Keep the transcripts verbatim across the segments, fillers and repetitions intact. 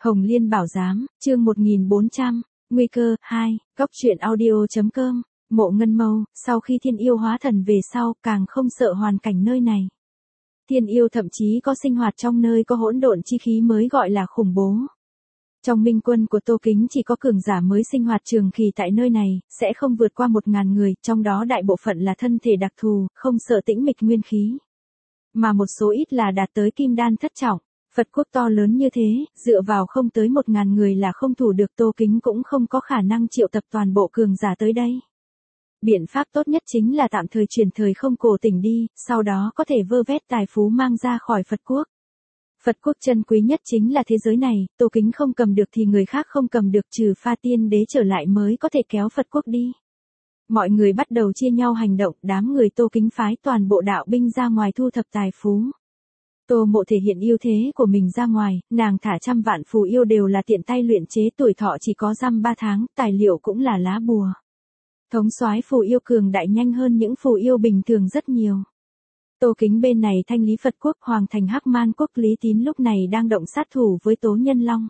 Hồng Liên Bảo Giám, chương một nghìn bốn trăm, Nguy cơ, hai, Góc truyện audio.com, Mộ Ngân Mâu, sau khi thiên yêu hóa thần về sau, càng không sợ hoàn cảnh nơi này. Thiên yêu thậm chí có sinh hoạt trong nơi có hỗn độn chi khí mới gọi là khủng bố. Trong minh quân của Tô Kính chỉ có cường giả mới sinh hoạt trường kỳ tại nơi này, sẽ không vượt qua một ngàn người, trong đó đại bộ phận là thân thể đặc thù, không sợ tĩnh mịch nguyên khí. Mà một số ít là đạt tới kim đan thất trọng. Phật quốc to lớn như thế, dựa vào không tới một ngàn người là không thủ được, Tô Kính cũng không có khả năng triệu tập toàn bộ cường giả tới đây. Biện pháp tốt nhất chính là tạm thời chuyển thời không cổ tỉnh đi, sau đó có thể vơ vét tài phú mang ra khỏi Phật quốc. Phật quốc chân quý nhất chính là thế giới này, Tô Kính không cầm được thì người khác không cầm được, trừ Pha Tiên Đế trở lại mới có thể kéo Phật quốc đi. Mọi người bắt đầu chia nhau hành động, đám người Tô Kính phái toàn bộ đạo binh ra ngoài thu thập tài phú. Tô Mộ thể hiện ưu thế của mình ra ngoài, nàng thả trăm vạn phù yêu đều là tiện tay luyện chế, tuổi thọ chỉ có dăm ba tháng, tài liệu cũng là lá bùa. Thống soái phù yêu cường đại nhanh hơn những phù yêu bình thường rất nhiều. Tô Kính bên này thanh lý Phật quốc, hoàng thành Hắc Man quốc, Lý Tín lúc này đang động sát thủ với Tố Nhân Long.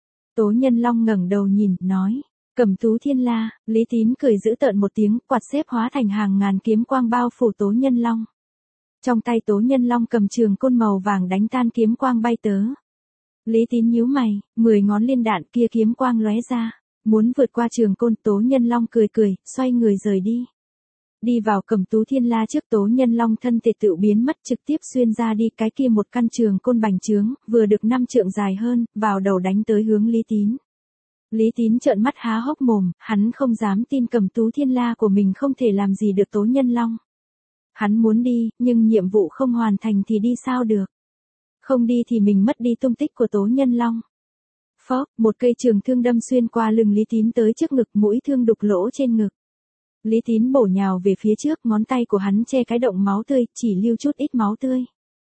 Tố Nhân Long ngẩng đầu nhìn, nói, Cẩm Tú Thiên La. Lý Tín cười dữ tợn một tiếng, quạt xếp hóa thành hàng ngàn kiếm quang bao phủ Tố Nhân Long. Trong tay Tố Nhân Long cầm trường côn màu vàng đánh tan kiếm quang bay tớ. Lý Tín nhíu mày, mười ngón liên đạn kia kiếm quang lóe ra, muốn vượt qua trường côn. Tố Nhân Long cười cười, xoay người rời đi. Đi vào Cẩm Tú Thiên La trước, Tố Nhân Long thân thể tự biến mất, trực tiếp xuyên ra đi, cái kia một căn trường côn bành trướng, vừa được năm trượng dài hơn, vào đầu đánh tới hướng Lý Tín. Lý Tín trợn mắt há hốc mồm, hắn không dám tin Cẩm Tú Thiên La của mình không thể làm gì được Tố Nhân Long. Hắn muốn đi, nhưng nhiệm vụ không hoàn thành thì đi sao được. Không đi thì mình mất đi tung tích của Tố Nhân Long. Phốc, một cây trường thương đâm xuyên qua lưng Lý Tín tới trước ngực, mũi thương đục lỗ trên ngực. Lý Tín bổ nhào về phía trước, ngón tay của hắn che cái động máu tươi, chỉ lưu chút ít máu tươi.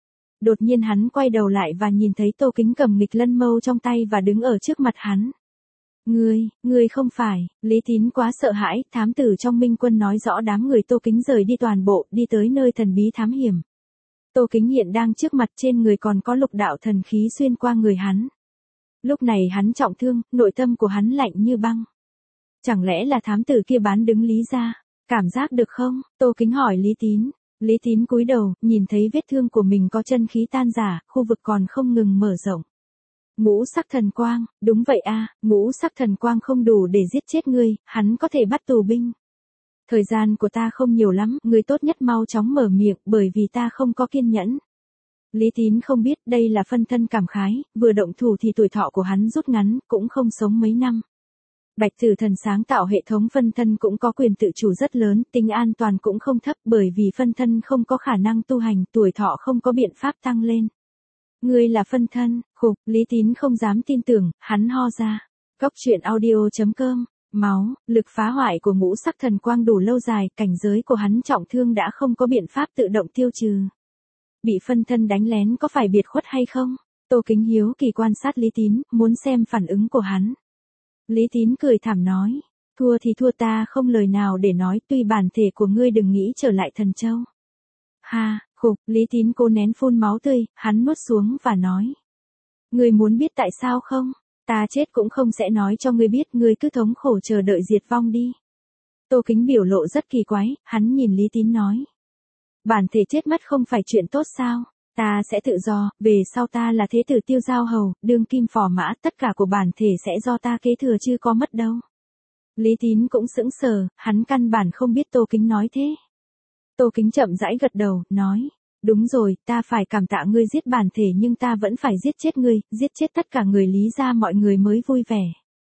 Đột nhiên hắn quay đầu lại và nhìn thấy Tô Kính cầm nghịch lân mâu trong tay và đứng ở trước mặt hắn. Ngươi, ngươi không phải. Lý Tín quá sợ hãi, thám tử trong minh quân nói rõ đám người Tô Kính rời đi toàn bộ, đi tới nơi thần bí thám hiểm. Tô Kính hiện đang trước mặt, trên người còn có lục đạo thần khí xuyên qua người hắn. Lúc này hắn trọng thương, nội tâm của hắn lạnh như băng. Chẳng lẽ là thám tử kia bán đứng Lý gia? Cảm giác được không? Tô Kính hỏi Lý Tín. Lý Tín cúi đầu, nhìn thấy vết thương của mình có chân khí tan rã, khu vực còn không ngừng mở rộng. Ngũ sắc thần quang, đúng vậy a, ngũ sắc thần quang không đủ để giết chết ngươi, hắn có thể bắt tù binh. Thời gian của ta không nhiều lắm, ngươi tốt nhất mau chóng mở miệng, bởi vì ta không có kiên nhẫn. Lý Tín không biết đây là phân thân cảm khái, vừa động thủ thì tuổi thọ của hắn rút ngắn, cũng không sống mấy năm. Bạch Tử Thần sáng tạo hệ thống phân thân cũng có quyền tự chủ rất lớn, tính an toàn cũng không thấp, bởi vì phân thân không có khả năng tu hành, tuổi thọ không có biện pháp tăng lên. Ngươi là phân thân, khục, Lý Tín không dám tin tưởng, hắn ho ra. Góc truyện audio.com, máu, lực phá hoại của ngũ sắc thần quang đủ lâu dài, cảnh giới của hắn trọng thương đã không có biện pháp tự động tiêu trừ. Bị phân thân đánh lén có phải biệt khuất hay không? Tô Kính hiếu kỳ quan sát Lý Tín, muốn xem phản ứng của hắn. Lý Tín cười thảm nói, thua thì thua, ta không lời nào để nói, tuy bản thể của ngươi đừng nghĩ trở lại Thần Châu. Ha, khục, Lý Tín cố nén phun máu tươi, hắn nuốt xuống và nói. Ngươi muốn biết tại sao không? Ta chết cũng không sẽ nói cho ngươi biết, ngươi cứ thống khổ chờ đợi diệt vong đi. Tô Kính biểu lộ rất kỳ quái, hắn nhìn Lý Tín nói. Bản thể chết mất không phải chuyện tốt sao? Ta sẽ tự do, về sau ta là thế tử Tiêu Giao Hầu, đương kim phò mã, tất cả của bản thể sẽ do ta kế thừa chứ có mất đâu. Lý Tín cũng sững sờ, hắn căn bản không biết Tô Kính nói thế. Tô Kính chậm rãi gật đầu, nói, đúng rồi, ta phải cảm tạ ngươi giết bản thể nhưng ta vẫn phải giết chết ngươi, giết chết tất cả người Lý gia mọi người mới vui vẻ.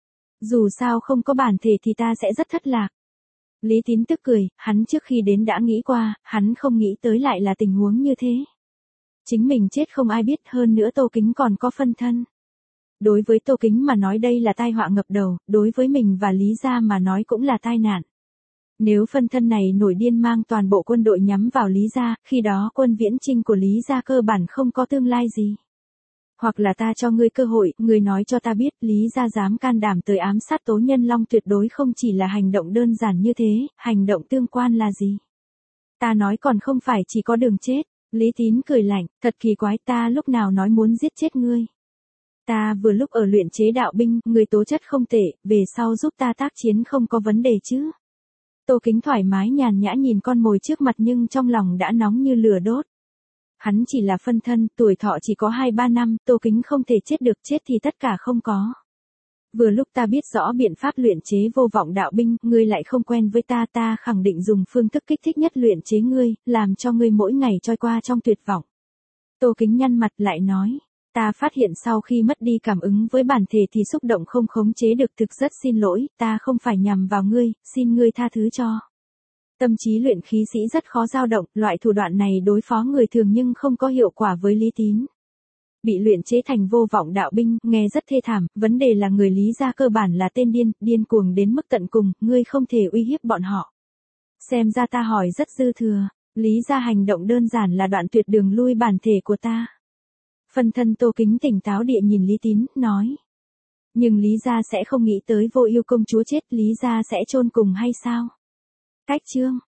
Dù sao không có bản thể thì ta sẽ rất thất lạc. Lý Tín tức cười, hắn trước khi đến đã nghĩ qua, hắn không nghĩ tới lại là tình huống như thế. Chính mình chết không ai biết, hơn nữa Tô Kính còn có phân thân. Đối với Tô Kính mà nói đây là tai họa ngập đầu, đối với mình và Lý gia mà nói cũng là tai nạn. Nếu phân thân này nổi điên mang toàn bộ quân đội nhắm vào Lý gia, khi đó quân viễn chinh của Lý gia cơ bản không có tương lai gì. Hoặc là ta cho ngươi cơ hội, ngươi nói cho ta biết Lý gia dám can đảm tới ám sát Tố Nhân Long tuyệt đối không chỉ là hành động đơn giản như thế, hành động tương quan là gì? Ta nói còn không phải chỉ có đường chết. Lý Tín cười lạnh, thật kỳ quái, ta lúc nào nói muốn giết chết ngươi. Ta vừa lúc ở luyện chế đạo binh, người tố chất không tệ, về sau giúp ta tác chiến không có vấn đề chứ. Tô Kính thoải mái nhàn nhã nhìn con mồi trước mặt nhưng trong lòng đã nóng như lửa đốt. Hắn chỉ là phân thân, tuổi thọ chỉ có hai ba năm, Tô Kính không thể chết được, chết thì tất cả không có. Vừa lúc ta biết rõ biện pháp luyện chế vô vọng đạo binh, ngươi lại không quen với ta, ta khẳng định dùng phương thức kích thích nhất luyện chế ngươi, làm cho ngươi mỗi ngày trôi qua trong tuyệt vọng. Tô Kính nhăn mặt lại nói, ta phát hiện sau khi mất đi cảm ứng với bản thể thì xúc động không khống chế được, thực rất xin lỗi, ta không phải nhằm vào ngươi, xin ngươi tha thứ cho. Tâm trí luyện khí sĩ rất khó dao động, loại thủ đoạn này đối phó người thường nhưng không có hiệu quả với Lý Tín. Bị luyện chế thành vô vọng đạo binh, nghe rất thê thảm, vấn đề là người Lý gia cơ bản là tên điên, điên cuồng đến mức tận cùng, ngươi không thể uy hiếp bọn họ. Xem ra ta hỏi rất dư thừa, Lý gia hành động đơn giản là đoạn tuyệt đường lui bản thể của ta. Phân thân Tô Kính tỉnh táo địa nhìn Lý Tín, nói. Nhưng Lý gia sẽ không nghĩ tới Vô Ưu công chúa chết, Lý gia sẽ chôn cùng hay sao? Cách chương